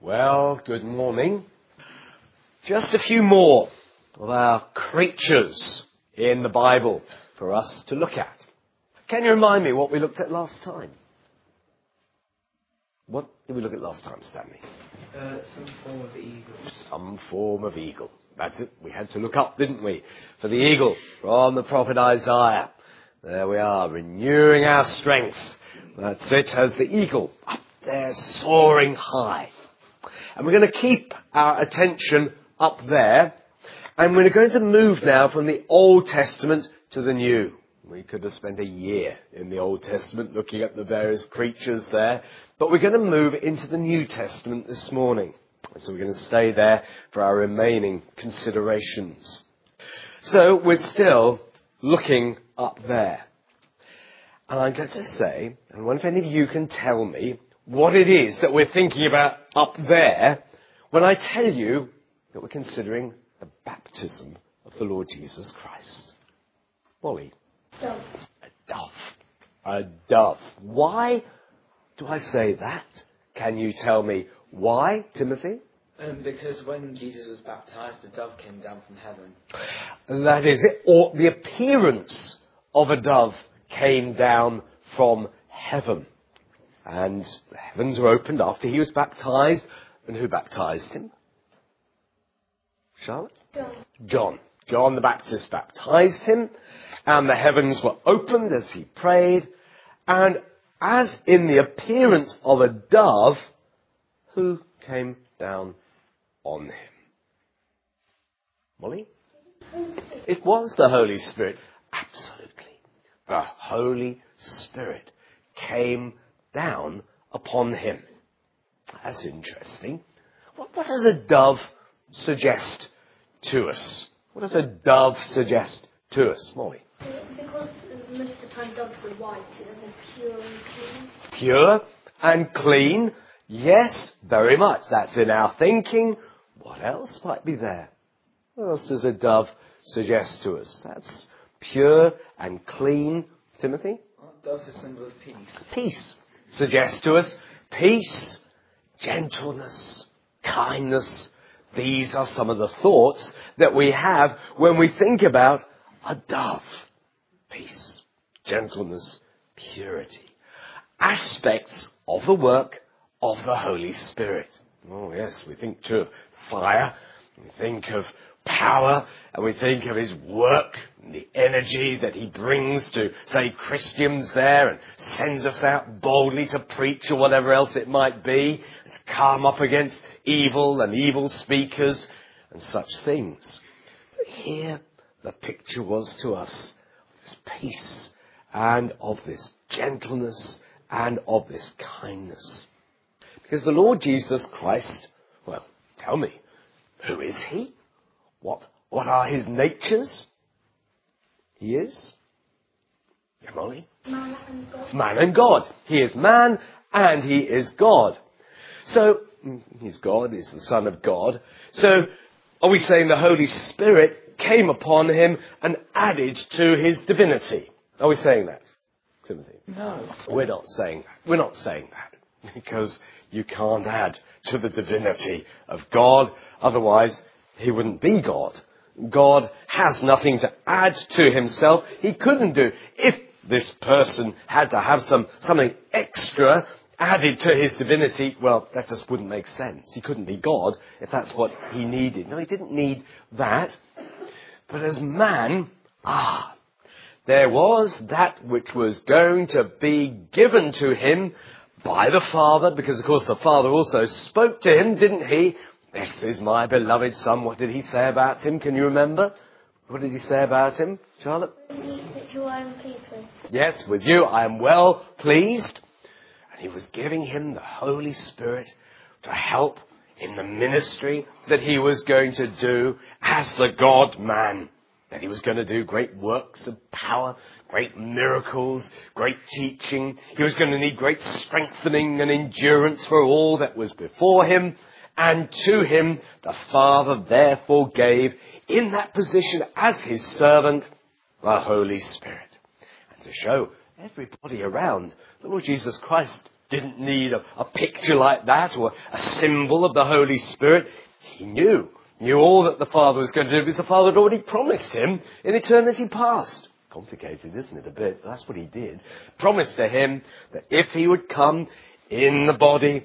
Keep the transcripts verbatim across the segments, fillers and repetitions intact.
Well, good morning. Just a few more of our creatures in the Bible for us to look at. Can you remind me what we looked at last time? What did we look at last time, Stanley? Uh, some form of eagle. Some form of eagle. That's it. We had to look up, didn't we? For the eagle from the prophet Isaiah. There we are, renewing our strength. That's it, as the eagle up there soaring high. And we're going to keep our attention up there. And we're going to move now from the Old Testament to the New. We could have spent a year in the Old Testament looking at the various creatures there. But we're going to move into the New Testament this morning. So we're going to stay there for our remaining considerations. So we're still looking up there. And I'm going to say, and I wonder if any of you can tell me what it is that we're thinking about up there when I tell you that we're considering the baptism of the Lord Jesus Christ. Molly? Dove. A dove. A dove. Why do I say that? Can you tell me why, Timothy? Um, because when Jesus was baptized, the dove came down from heaven. That is it. Or the appearance of a dove came down from heaven. And the heavens were opened after he was baptized. And who baptized him? Charlotte? John. John. John the Baptist baptized him. And the heavens were opened as he prayed. And as in the appearance of a dove, who came down on him? Molly? It was the Holy Spirit. Absolutely. The Holy Spirit came down upon him. That's interesting. What, what does a dove suggest to us? What does a dove suggest to us, Molly? Because most of the time doves are white, and they're pure and clean. Pure and clean. Yes, very much. That's in our thinking. What else might be there? What else does a dove suggest to us? That's pure and clean. Timothy? Dove's a symbol of peace. Peace. Suggests to us peace, gentleness, kindness. These are some of the thoughts that we have when we think about a dove. Peace, gentleness, purity. Aspects of the work of the Holy Spirit. Oh yes, we think too of fire, we think of power, and we think of his work and the energy that he brings to, say, Christians there and sends us out boldly to preach or whatever else it might be, to come up against evil and evil speakers and such things. But here the picture was to us of this peace and of this gentleness and of this kindness. Because the Lord Jesus Christ, well, tell me, who is he? What, what are his natures? He is? Yeah, Molly? Man and God. Man and God. He is man and he is God. So, he's God, he's the Son of God. So, are we saying the Holy Spirit came upon him and added to his divinity? Are we saying that, Timothy? No. We're not saying that. We're not saying that. Because you can't add to the divinity of God. Otherwise, he wouldn't be God. God has nothing to add to himself. He couldn't do. If this person had to have some something extra added to his divinity, well, that just wouldn't make sense. He couldn't be God if that's what he needed. No, he didn't need that. But as man, ah, there was that which was going to be given to him by the Father, because of course the Father also spoke to him, didn't he? This is my beloved Son. What did he say about him? Can you remember? What did he say about him, Charlotte? With you I am pleased with. Yes, with you I am well pleased. And he was giving him the Holy Spirit to help in the ministry that he was going to do as the God-man. That he was going to do great works of power, great miracles, great teaching. He was going to need great strengthening and endurance for all that was before him. And to him the Father therefore gave, in that position as his servant, the Holy Spirit. And to show everybody around the Lord Jesus Christ didn't need a, a picture like that or a symbol of the Holy Spirit. He knew, knew all that the Father was going to do because the Father had already promised him in eternity past. Complicated, isn't it, a bit? That's what he did. Promised to him that if he would come in the body,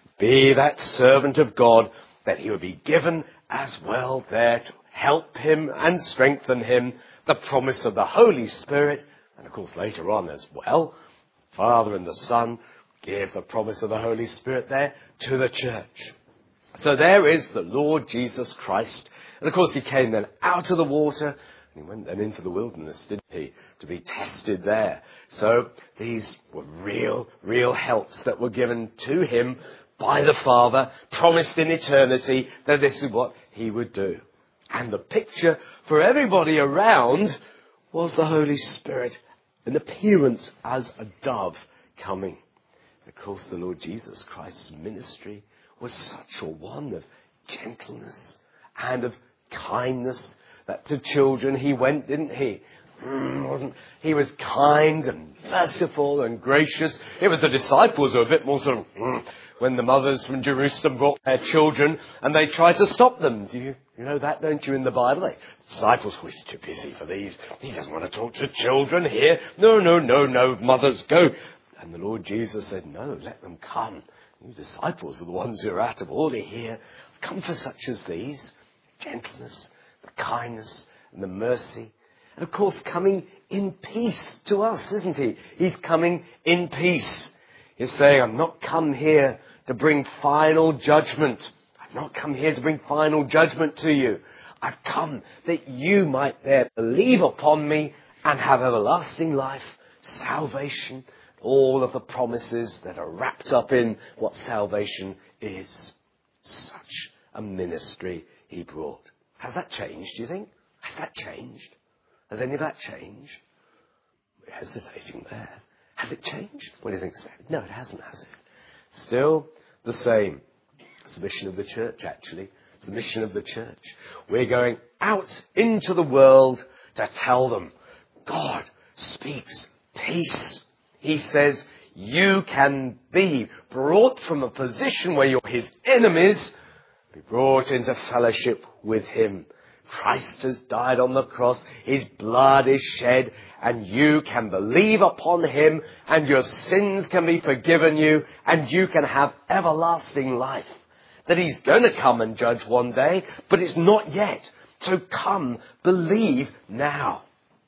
be that servant of God, that he would be given as well there to help him and strengthen him, the promise of the Holy Spirit, and of course later on as well, Father and the Son gave the promise of the Holy Spirit there to the church. So there is the Lord Jesus Christ. And of course he came then out of the water, and he went then into the wilderness, didn't he, to be tested there. So these were real, real helps that were given to him by the Father, promised in eternity that this is what he would do. And the picture for everybody around was the Holy Spirit, an appearance as a dove coming. Of course, the Lord Jesus Christ's ministry was such a one of gentleness and of kindness that to children he went, didn't he? Mm, he was kind and merciful and gracious. It was the disciples who were a bit more sort of... Mm, when the mothers from Jerusalem brought their children and they tried to stop them. Do you, you know that, don't you, in the Bible? The disciples were too busy for these. He doesn't want to talk to children here. No, no, no, no, mothers, go. And the Lord Jesus said, no, let them come. You disciples are the ones who are out of order here. Come for such as these. Gentleness, the kindness, and the mercy. And of course, coming in peace to us, isn't he? He's coming in peace. He's saying, I'm not come here to bring final judgment. I've not come here to bring final judgment to you. I've come that you might there believe upon me and have everlasting life, salvation, all of the promises that are wrapped up in what salvation is. Such a ministry he brought. Has that changed, do you think? Has that changed? Has any of that changed? We're hesitating there. Has it changed? What do you think, Stephen? No, it hasn't, has it? Still the same. It's the mission of the church, actually. It's the mission of the church. We're going out into the world to tell them God speaks peace. He says you can be brought from a position where you're his enemies, be brought into fellowship with him. Christ has died on the cross, his blood is shed, and you can believe upon him, and your sins can be forgiven you, and you can have everlasting life. That he's going to come and judge one day, but it's not yet. So come, believe now.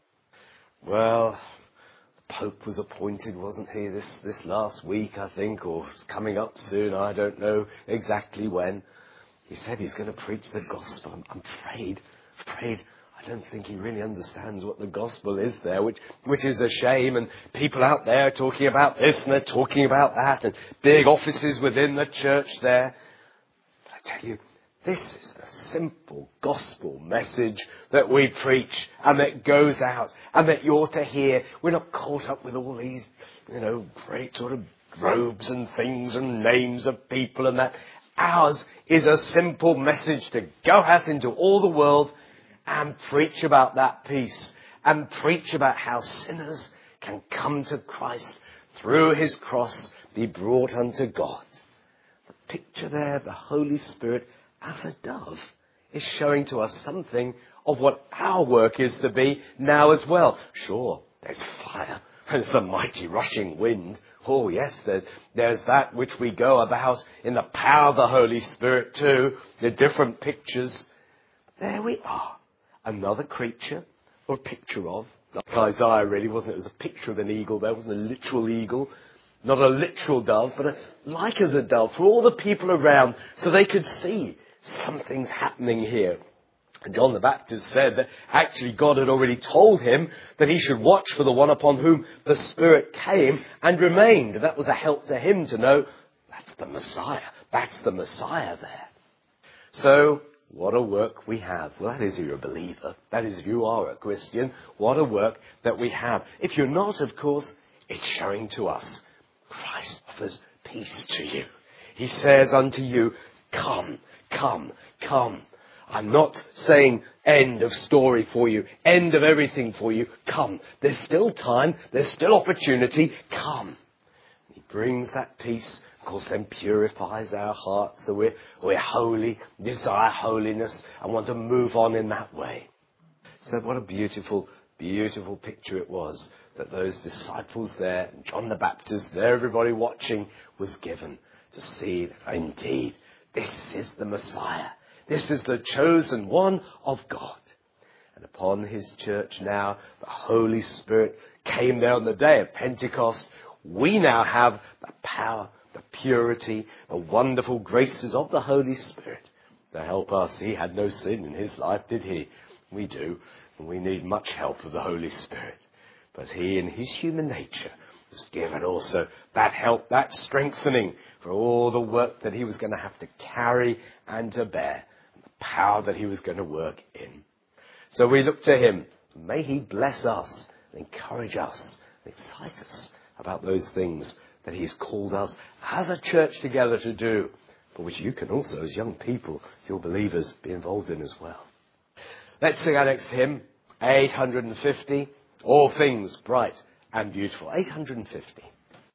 Well, the Pope was appointed, wasn't he, this, this last week, I think, or it's coming up soon, I don't know exactly when. He said he's going to preach the gospel. I'm, I'm afraid, afraid, I don't think he really understands what the gospel is there, which, which is a shame. And people out there are talking about this and they're talking about that, and big offices within the church there. But I tell you, this is the simple gospel message that we preach and that goes out and that you're to hear. We're not caught up with all these, you know, great sort of robes and things and names of people and that. Ours is a simple message to go out into all the world and preach about that peace and preach about how sinners can come to Christ through his cross, be brought unto God. The picture there, the Holy Spirit as a dove, is showing to us something of what our work is to be now as well. Sure, there's fire. There's a mighty rushing wind. Oh yes, there's, there's that which we go about in the power of the Holy Spirit too. The different pictures. There we are. Another creature, or a picture of, like Isaiah really, wasn't it? It was a picture of an eagle there. It wasn't a literal eagle. Not a literal dove, but a, like as a dove for all the people around so they could see something's happening here. And John the Baptist said that actually God had already told him that he should watch for the one upon whom the Spirit came and remained. That was a help to him to know that's the Messiah. That's the Messiah there. So what a work we have. Well, that is if you're a believer. That is if you are a Christian. What a work that we have. If you're not, of course, it's showing to us Christ offers peace to you. He says unto you, come, come, come. I'm not saying end of story for you, end of everything for you. Come. There's still time. There's still opportunity. Come. He brings that peace, of course, then purifies our hearts so we're, we're holy, desire holiness, and want to move on in that way. So what a beautiful, beautiful picture it was that those disciples there, and John the Baptist, there everybody watching, was given to see that indeed this is the Messiah. This is the chosen one of God. And upon his church now, the Holy Spirit came there on the day of Pentecost. We now have the power, the purity, the wonderful graces of the Holy Spirit to help us. He had no sin in his life, did he? We do, and we need much help of the Holy Spirit. But he, in his human nature, was given also that help, that strengthening for all the work that he was going to have to carry and to bear, and the power that he was going to work in. So we look to him. May he bless us, and encourage us, and excite us about those things that he's called us as a church together to do, but which you can also, as young people, if you're believers, be involved in as well. Let's sing our next hymn, eight hundred fifty, All Things Bright and Beautiful. eight hundred fifty.